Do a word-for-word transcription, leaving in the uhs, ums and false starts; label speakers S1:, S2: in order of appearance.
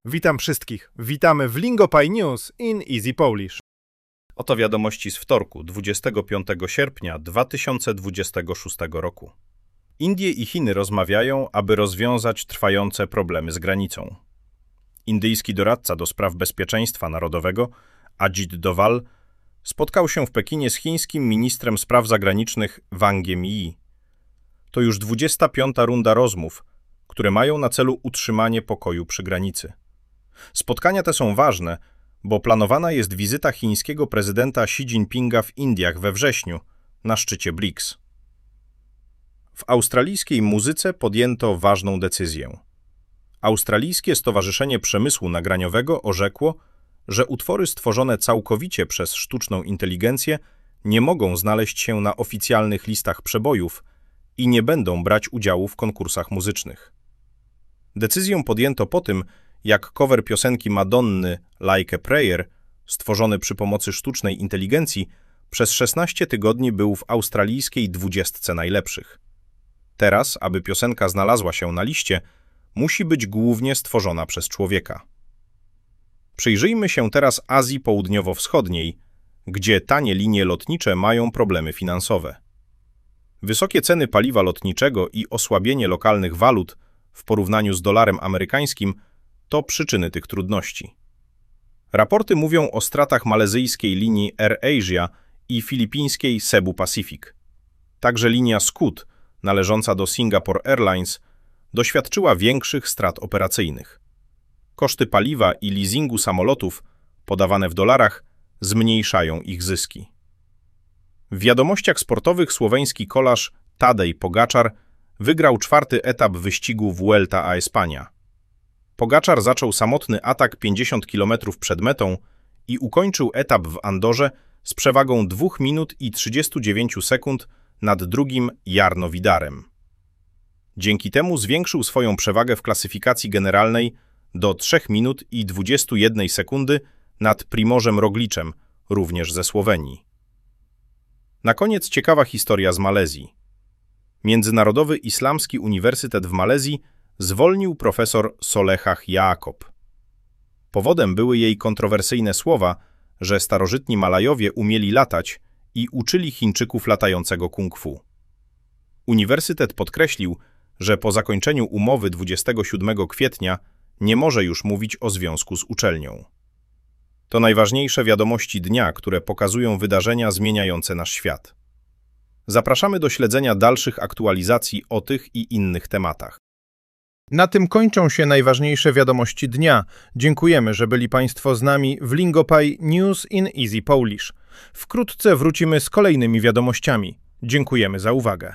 S1: Witam wszystkich. Witamy w Lingopie News in Easy Polish.
S2: Oto wiadomości z wtorku, dwudziestego piątego sierpnia dwa tysiące dwudziestego szóstego roku. Indie i Chiny rozmawiają, aby rozwiązać trwające problemy z granicą. Indyjski doradca do spraw bezpieczeństwa narodowego, Ajit Doval, spotkał się w Pekinie z chińskim ministrem spraw zagranicznych Wangiem Yi. To już dwudziesta piąta runda rozmów, które mają na celu utrzymanie pokoju przy granicy. Spotkania te są ważne, bo planowana jest wizyta chińskiego prezydenta Xi Jinpinga w Indiach we wrześniu na szczycie B R I C S. W australijskiej muzyce podjęto ważną decyzję. Australijskie Stowarzyszenie Przemysłu Nagraniowego orzekło, że utwory stworzone całkowicie przez sztuczną inteligencję nie mogą znaleźć się na oficjalnych listach przebojów i nie będą brać udziału w konkursach muzycznych. Decyzję podjęto po tym, jak cover piosenki Madonny Like a Prayer, stworzony przy pomocy sztucznej inteligencji, przez szesnaście tygodni był w australijskiej dwudziestce najlepszych. Teraz, aby piosenka znalazła się na liście, musi być głównie stworzona przez człowieka. Przyjrzyjmy się teraz Azji Południowo-Wschodniej, gdzie tanie linie lotnicze mają problemy finansowe. Wysokie ceny paliwa lotniczego i osłabienie lokalnych walut w porównaniu z dolarem amerykańskim to przyczyny tych trudności. Raporty mówią o stratach malezyjskiej linii AirAsia i filipińskiej Cebu Pacific. Także linia Scoot, należąca do Singapore Airlines, doświadczyła większych strat operacyjnych. Koszty paliwa i leasingu samolotów, podawane w dolarach, zmniejszają ich zyski. W wiadomościach sportowych słoweński kolarz Tadej Pogačar wygrał czwarty etap wyścigu Vuelta a España. Pogačar zaczął samotny atak pięćdziesiąt kilometrów przed metą i ukończył etap w Andorze z przewagą dwóch minut i trzydziestu dziewięciu sekund nad drugim Jarno Vidarem. Dzięki temu zwiększył swoją przewagę w klasyfikacji generalnej do trzech minut i dwudziestu jednej sekundy nad Primożem Rogliczem, również ze Słowenii. Na koniec ciekawa historia z Malezji. Międzynarodowy Islamski Uniwersytet w Malezji zwolnił profesor Solehah Yaakob. Powodem były jej kontrowersyjne słowa, że starożytni Malajowie umieli latać i uczyli Chińczyków latającego kung fu. Uniwersytet podkreślił, że po zakończeniu umowy dwudziestego siódmego kwietnia nie może już mówić o związku z uczelnią. To najważniejsze wiadomości dnia, które pokazują wydarzenia zmieniające nasz świat. Zapraszamy do śledzenia dalszych aktualizacji o tych i innych tematach.
S1: Na tym kończą się najważniejsze wiadomości dnia. Dziękujemy, że byli Państwo z nami w Lingopie News in Easy Polish. Wkrótce wrócimy z kolejnymi wiadomościami. Dziękujemy za uwagę.